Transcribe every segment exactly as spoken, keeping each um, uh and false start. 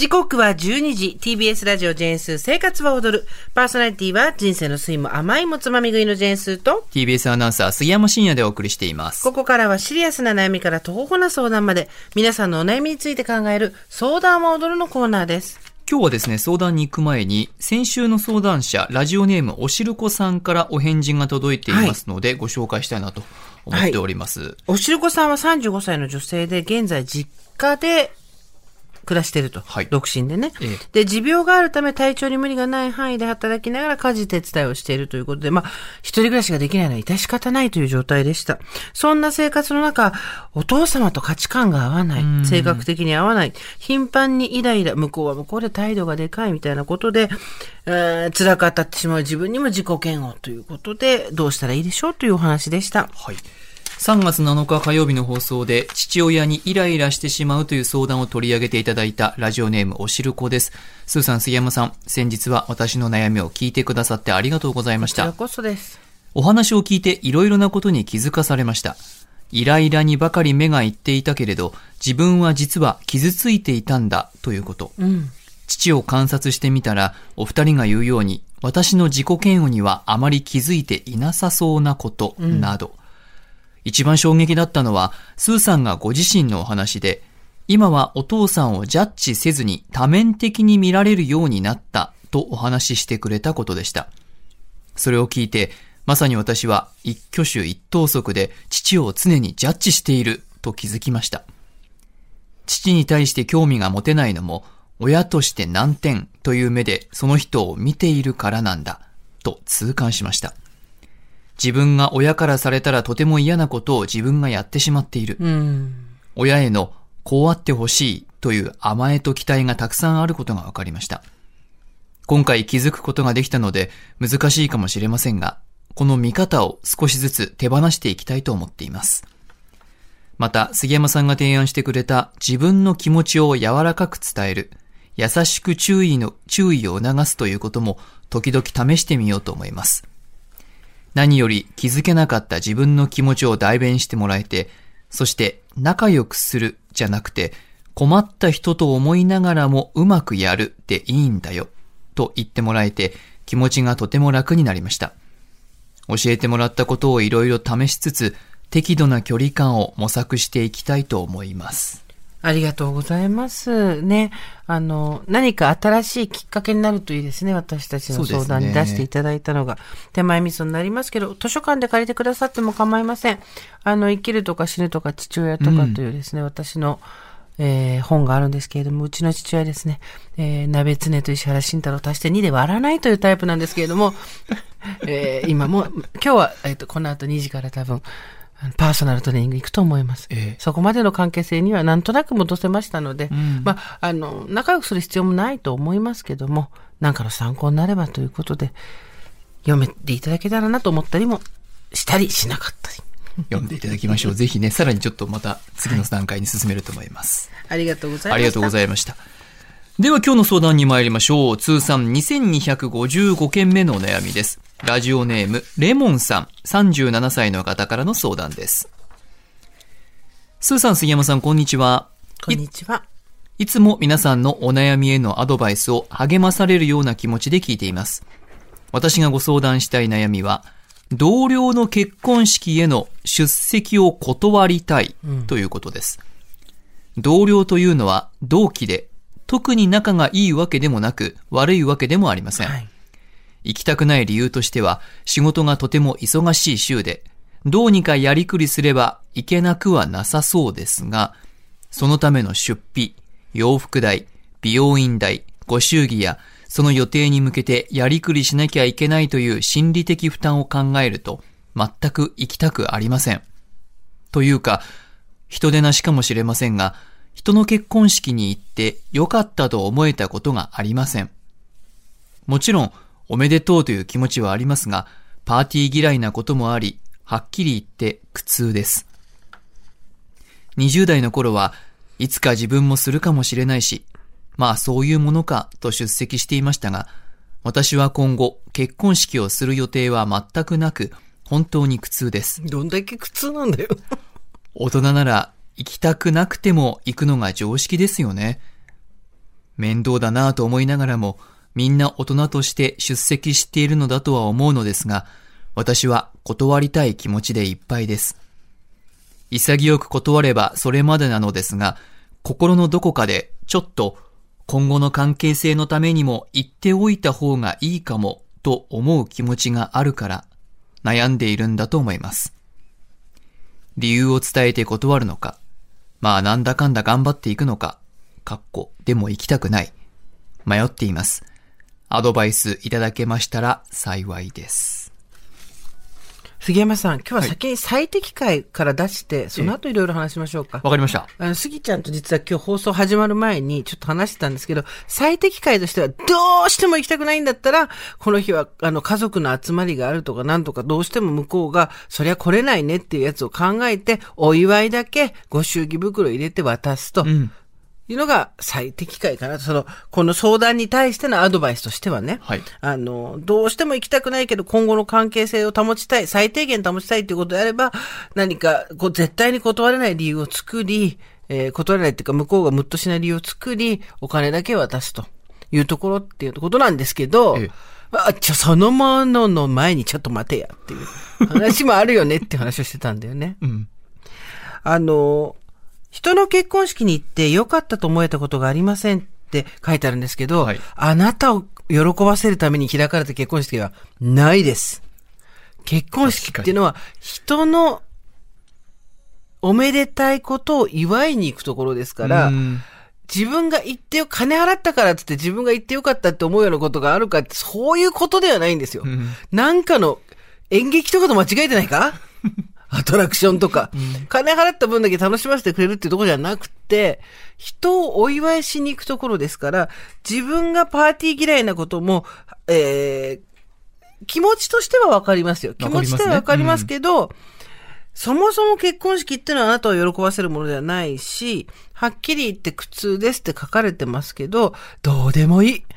時刻はじゅうにじ、ティービーエス ラジオジェーンスー生活は踊る。パーソナリティは人生の酸いも甘いもつまみ食いのジェーンスーとティービーエス アナウンサー杉山真也でお送りしています。 ここからはシリアスな悩みから徒歩な相談まで皆さんのお悩みについて考える相談は踊るのコーナーです。 今日はですね、相談に行く前に先週の相談者ラジオネームおしるこさんからお返事が届いていますので、はい、ご紹介したいなと思っております、はい、 おしるこさんはさんじゅうごさいの女性で現在実家で暮らしていると、はい、独身でね、ええ、で持病があるため体調に無理がない範囲で働きながら家事手伝いをしているということで、まあ一人暮らしができないのは致し方ないという状態でした。そんな生活の中、お父様と価値観が合わない、性格的に合わない、頻繁にイライラ、向こうは向こうで態度がでかいみたいなことで、えー、辛く当たってしまう自分にも自己嫌悪ということで、どうしたらいいでしょうというお話でした。 はい。さんがつなのか火曜日の放送で父親にイライラしてしまうという相談を取り上げていただいたラジオネームおしるこです。スーさん、杉山さん、先日は私の悩みを聞いてくださってありがとうございました。 こちらこそです。 お話を聞いていろいろなことに気づかされました。イライラにばかり目がいっていたけれど自分は実は傷ついていたんだということ、うん、父を観察してみたらお二人が言うように私の自己嫌悪にはあまり気づいていなさそうなことなど、うん、一番衝撃だったのは、スーさんがご自身のお話で、今はお父さんをジャッジせずに多面的に見られるようになったとお話ししてくれたことでした。それを聞いて、まさに私は一挙手一投足で父を常にジャッジしていると気づきました。父に対して興味が持てないのも、親として難点という目でその人を見ているからなんだと痛感しました。自分が親からされたらとても嫌なことを自分がやってしまっている。うん、親へのこうあってほしいという甘えと期待がたくさんあることが分かりました。今回気づくことができたので難しいかもしれませんが、この見方を少しずつ手放していきたいと思っています。また、杉山さんが提案してくれた自分の気持ちを柔らかく伝える、優しく注意の、注意を促すということも時々試してみようと思います。何より気づけなかった自分の気持ちを代弁してもらえて、そして仲良くするじゃなくて、困った人と思いながらもうまくやるでいいんだよ、と言ってもらえて気持ちがとても楽になりました。教えてもらったことをいろいろ試しつつ、適度な距離感を模索していきたいと思います。 ありがとうございますね。あの何か新しいきっかけになるといいですね。私たちの相談に出していただいたのが、手前味噌になりますけど、図書館で借りてくださっても構いません。あの生きるとか死ぬとか父親とかというですね、うん、私の、えー、本があるんですけれども、うちの父親ですね、えー、鍋常と石原慎太郎足してにで割らないというタイプなんですけれども、えー、今も今日は、えーと、この後にじから多分パーソナルトレーニング行くと思います、ええ、そこまでの関係性にはなんとなく戻せましたので、うん、まあ、あの仲良くする必要もないと思いますけども、何かの参考になればということで読めていただけたらなと思ったりもしたりしなかったり読んでいただきましょう。ぜひね、さらにちょっとまた次の段階に進めると思います、 はい、ありがとうございました。 ありがとうございました。では今日の相談に参りましょう。通算にせんにひゃくごじゅうごけんめのお悩みです。ラジオネームレモンさん、さんじゅうななさいの方からの相談です。スーさん、杉山さん、こんにちは。 こんにちは。 い, いつも皆さんのお悩みへのアドバイスを励まされるような気持ちで聞いています。私がご相談したい悩みは、同僚の結婚式への出席を断りたいということです、うん、同僚というのは同期で、特に仲がいいわけでもなく悪いわけでもありません、はい、行きたくない理由としては仕事がとても忙しい週でどうにかやりくりすればいけなくはなさそうですが、そのための出費、洋服代、美容院代、ご祝儀やその予定に向けてやりくりしなきゃいけないという心理的負担を考えると全く行きたくありません。というか人でなしかもしれませんが、人の結婚式に行って良かったと思えたことがありません。もちろんおめでとうという気持ちはありますが、パーティー嫌いなこともあり、はっきり言って苦痛です。にじゅう代の頃はいつか自分もするかもしれないし、まあそういうものかと出席していましたが、私は今後結婚式をする予定は全くなく、本当に苦痛です。 どんだけ苦痛なんだよ。 大人なら行きたくなくても行くのが常識ですよね。 面倒だなぁと思いながらも、みんな大人として出席しているのだとは思うのですが、私は断りたい気持ちでいっぱいです。潔く断ればそれまでなのですが、心のどこかでちょっと今後の関係性のためにも言っておいた方がいいかもと思う気持ちがあるから悩んでいるんだと思います。理由を伝えて断るのか、まあなんだかんだ頑張っていくのか、かっこでも行きたくない。迷っています。アドバイスいただけましたら幸いです。 杉山さん、今日は先に最適解から出して、はい、その後いろいろ話しましょうか。 わかりました。 あの、杉ちゃんと実は今日放送始まる前にちょっと話してたんですけど、最適解としてはどうしても行きたくないんだったら、この日はあの家族の集まりがあるとかなんとかどうしても向こうが、そりゃ来れないねっていうやつを考えて、お祝いだけご祝儀袋入れて渡すと。うんいうのが最適解かなと。その、この相談に対してのアドバイスとしてはね。 はい。 あの、どうしても行きたくないけど、今後の関係性を保ちたい、最低限保ちたいということであれば、何か、こう、絶対に断れない理由を作り、えー、断れないっていうか、向こうがムッとしない理由を作り、お金だけ渡すというところっていうことなんですけど、ええ、あ、ちょ、そのものの前にちょっと待てやっていう話もあるよねっていう話をしてたんだよね。うん。あの、人の結婚式に行って良かったと思えたことがありませんって書いてあるんですけど、はい、あなたを喜ばせるために開かれた結婚式はないです。結婚式っていうのは人のおめでたいことを祝いに行くところですから、自分が行ってよ、金払ったからってって自分が行ってよかったって思うようなことがあるかって、そういうことではないんですよ。うん、なんかの演劇とかと間違えてないかアトラクションとか、うん、金払った分だけ楽しませてくれるっていうところじゃなくて、人をお祝いしに行くところですから、自分がパーティー嫌いなことも、えー、気持ちとしてはわかりますよ。気持ちとしてはわかりますけど、うん、そもそも結婚式ってのはあなたを喜ばせるものではないし、はっきり言って苦痛ですって書かれてますけど、どうでもいい。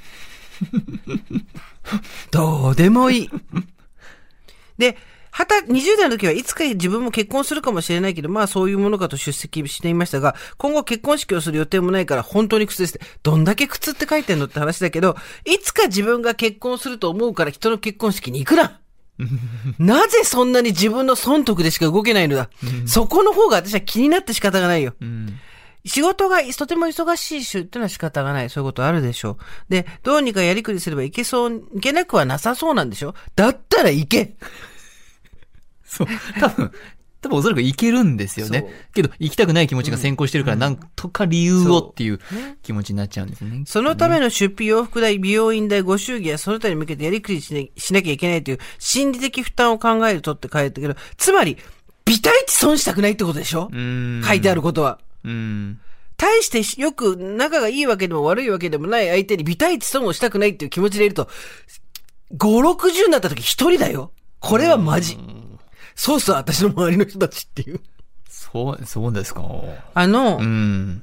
どうでもいい。で、はた、にじゅう代の時はいつか自分も結婚するかもしれないけど、まあそういうものかと出席していましたが、今後結婚式をする予定もないから本当に苦痛ですって。どんだけ苦痛って書いてんのって話だけど、いつか自分が結婚すると思うから人の結婚式に行くななぜそんなに自分の損得でしか動けないのだそこの方が私は気になって仕方がないよ。うん仕事がとても忙しい週ってのは仕方がない。そういうことあるでしょう。で、どうにかやりくりすればいけそう、いけなくはなさそうなんでしょだったら行けそう。多分、多分おそらくいけるんですよね。けど、行きたくない気持ちが先行してるから、うん、なんとか理由をっていう気持ちになっちゃうんですね。ねそのための出費、洋服代、美容院代、ご祝儀やその他に向けてやりくりし な, しなきゃいけないという心理的負担を考えるとって書いてあるけど、つまり、ビタイチ損したくないってことでしょうん書いてあることは。うん対してよく仲がいいわけでも悪いわけでもない相手にビタイチ損をしたくないっていう気持ちでいると、ご、ろくじゅうになった時一人だよ。これはマジ。そうそう、私の周りの人たちっていう。 そう、そうですか。 あの、うん、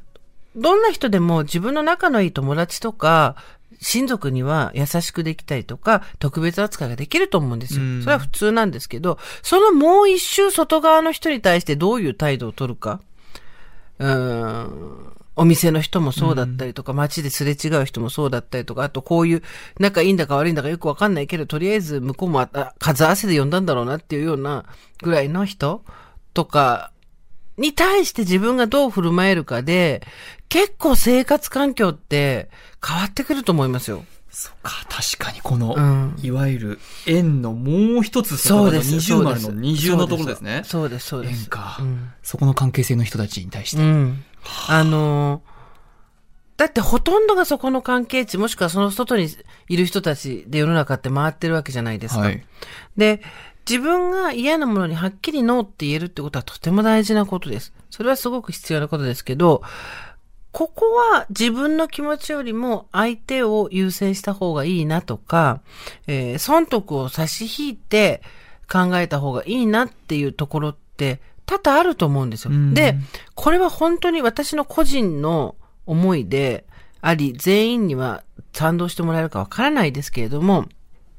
どんな人でも自分の仲のいい友達とか、親族には優しくできたりとか、特別扱いができると思うんですよ。うん、それは普通なんですけど、そのもう一周外側の人に対してどういう態度を取るか。うーんお店の人もそうだったりとか、街ですれ違う人もそうだったりとか、あとこういう仲いいんだか悪いんだかよくわかんないけど、とりあえず向こうも数合わせで呼んだんだろうなっていうようなぐらいの人とかに対して自分がどう振る舞えるかで、結構生活環境って変わってくると思いますよ。 そうか、確かにこの、うん、いわゆる円のもう一つ外側の二重丸の二重のところですね。 そうです、そうです。 円か、うん。そこの関係性の人たちに対して。 うん、あのー、だってほとんどがそこの関係値、もしくはその外にいる人たちで世の中って回ってるわけじゃないですか。はい、で、自分が嫌なものにはっきりノーって言えるってことはとても大事なことです。それはすごく必要なことですけど、ここは自分の気持ちよりも相手を優先した方がいいなとか、えー、損得を差し引いて考えた方がいいなっていうところって多々あると思うんですよ。で、これは本当に私の個人の思いであり、全員には賛同してもらえるかわからないですけれども、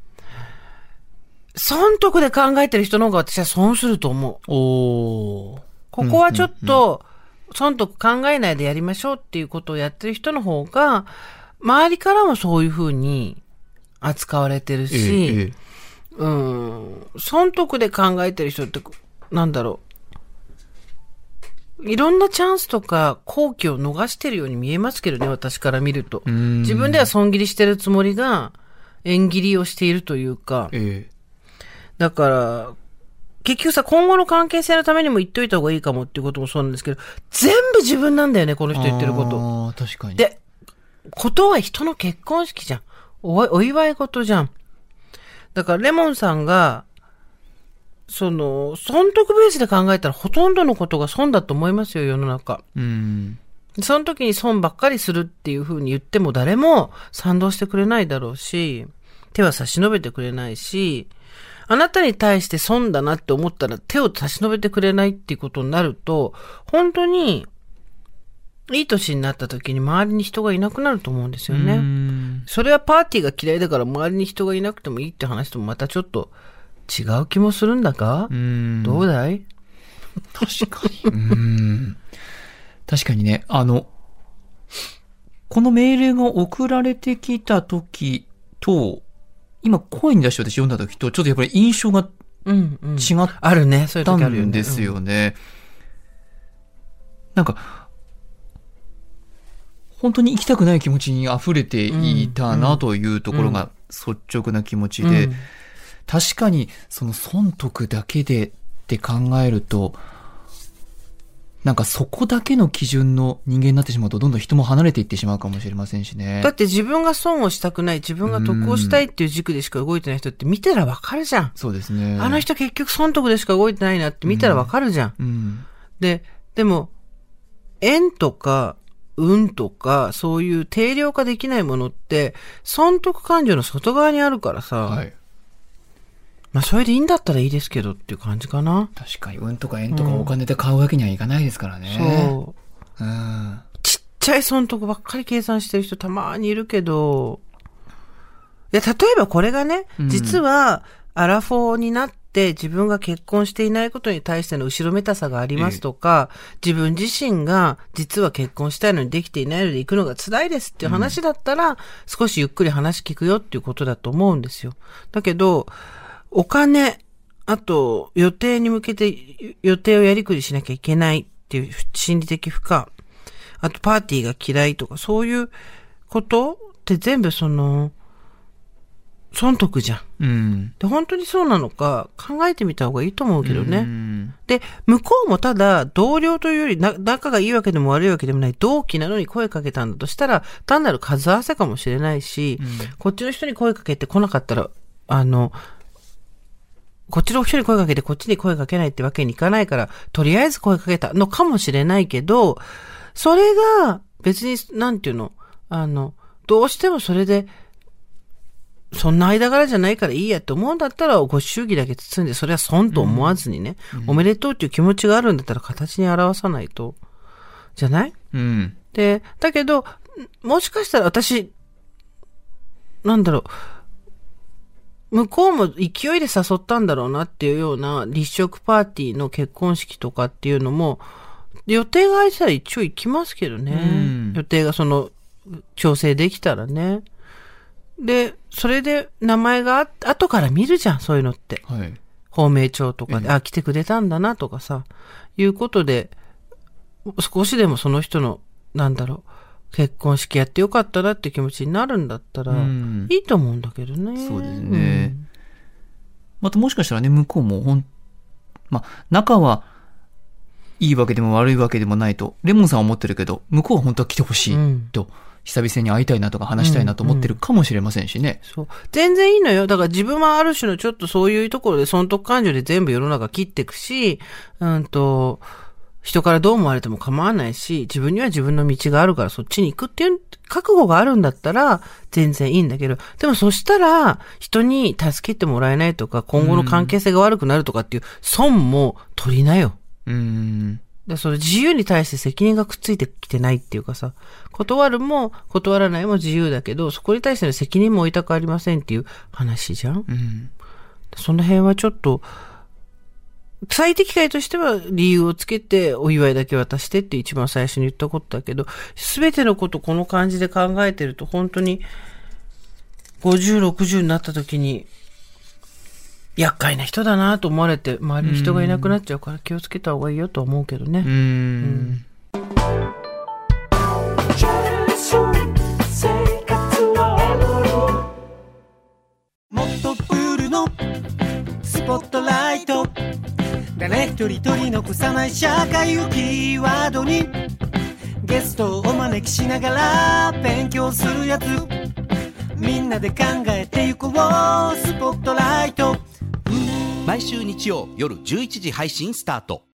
損得で考えてる人の方が私は損すると思う。おー。ここはちょっと、うんうんうん損得考えないでやりましょうっていうことをやってる人の方が、周りからもそういうふうに扱われてるし、ええ、うん、損得で考えてる人って、なんだろう。いろんなチャンスとか好機を逃してるように見えますけどね、私から見ると。自分では損切りしてるつもりが、縁切りをしているというか。ええ、だから、結局さ、今後の関係性のためにも言っといた方がいいかもっていうこともそうなんですけど、全部自分なんだよね、この人言ってること。 ああ、確かに。 で、ことは人の結婚式じゃん。お、お祝い事じゃん。だから、レモンさんが、その、損得ベースで考えたらほとんどのことが損だと思いますよ、世の中。うん。その時に損ばっかりするっていう風に言っても誰も賛同してくれないだろうし、手は差し伸べてくれないし、あなたに対して損だなって思ったら手を差し伸べてくれないっていうことになると、本当にいい年になった時に周りに人がいなくなると思うんですよね。うん。それはパーティーが嫌いだから周りに人がいなくてもいいって話ともまたちょっと違う気もするんだか？うーん、どうだい？ 確かに。うーん。確かにね、あの、この命令が送られてきた時と、今声に出して私読んだ時と、ちょっとやっぱり印象が違ったんですよね。なんか、本当に行きたくない気持ちに溢れていたなというところが率直な気持ちで、うんうん、確かにその損得だけでって考えると、なんかそこだけの基準の人間になってしまうとどんどん人も離れていってしまうかもしれませんしね。 だって自分が損をしたくない、自分が得をしたいっていう軸でしか動いてない人って見たらわかるじゃん。 そうですね。 あの人結局損得でしか動いてないなって見たらわかるじゃん。うんうん、で、でも、縁とか運とかそういう定量化できないものって損得感情の外側にあるからさ。はい。まあそれでいいんだったらいいですけどっていう感じかな。 確かに運とか縁とかお金で買うわけにはいかないですからね。 うん、そう、うん。ちっちゃい損得ばっかり計算してる人たまにいるけど、いや例えばこれがね、実はアラフォーになって自分が結婚していないことに対しての後ろめたさがありますとか、自分自身が実は結婚したいのにできていないので行くのが辛いですっていう話だったら、うん、少しゆっくり話聞くよっていうことだと思うんですよ。だけどお金、あと予定に向けて予定をやりくりしなきゃいけないっていう心理的負荷、あとパーティーが嫌いとかそういうことって全部その損得じゃん、うん。で、本当にそうなのか考えてみた方がいいと思うけどね。うん、で、向こうもただ同僚というよりな仲がいいわけでも悪いわけでもない同期なのに声かけたんだとしたら単なる数合わせかもしれないし、うん、こっちの人に声かけてこなかったら、あの、こっちの人に声かけてこっちに声かけないってわけにいかないから、とりあえず声かけたのかもしれないけど、それが別に、なんていうの、あの、どうしてもそれで、そんな間柄じゃないからいいやって思うんだったら、ご祝儀だけ包んで、それは損と思わずにね、うん、おめでとうっていう気持ちがあるんだったら形に表さないと、じゃない？うん。で、だけど、もしかしたら私、なんだろう、向こうも勢いで誘ったんだろうなっていうような立食パーティーの結婚式とかっていうのも予定が空いてたら一応行きますけどね、うん、予定がその調整できたらね。でそれで名前が後から見るじゃん、そういうのって、はい、芳名帳とかで、ええ、あ来てくれたんだなとかさいうことで少しでもその人のなんだろう結婚式やってよかったなって気持ちになるんだったら、うん、いいと思うんだけどね。 そうですね。うん、またもしかしたらね、向こうもほん、まあ、仲はいいわけでも悪いわけでもないと、レモンさんは思ってるけど、向こうは本当は来てほしいと、うん、久々に会いたいなとか話したいなと思ってるかもしれませんしね。 うんうん、そう。全然いいのよ。だから自分はある種のちょっとそういうところで損得感情で全部世の中切っていくし、うんと、人からどう思われても構わないし、自分には自分の道があるからそっちに行くっていう覚悟があるんだったら全然いいんだけど、でもそしたら人に助けてもらえないとか今後の関係性が悪くなるとかっていう損も取りなよ。うーん。でそれ自由に対して責任がくっついてきてないっていうかさ、断るも断らないも自由だけど、そこに対しての責任も負いたくありませんっていう話じゃん。うん。その辺はちょっと最適解としては理由をつけてお祝いだけ渡してって一番最初に言ったことだけど、すべてのことこの感じで考えてると本当にごじゅう、ろくじゅうになった時に厄介な人だなと思われて周りに人がいなくなっちゃうから気をつけた方がいいよと思うけどね。 うん、うんもっとプールのスポットライト、誰一人取り残さない社会をキーワードにゲストをお招きしながら勉強するやつ、みんなで考えてゆこうスポットライト。 毎週日曜夜じゅういちじ配信スタート。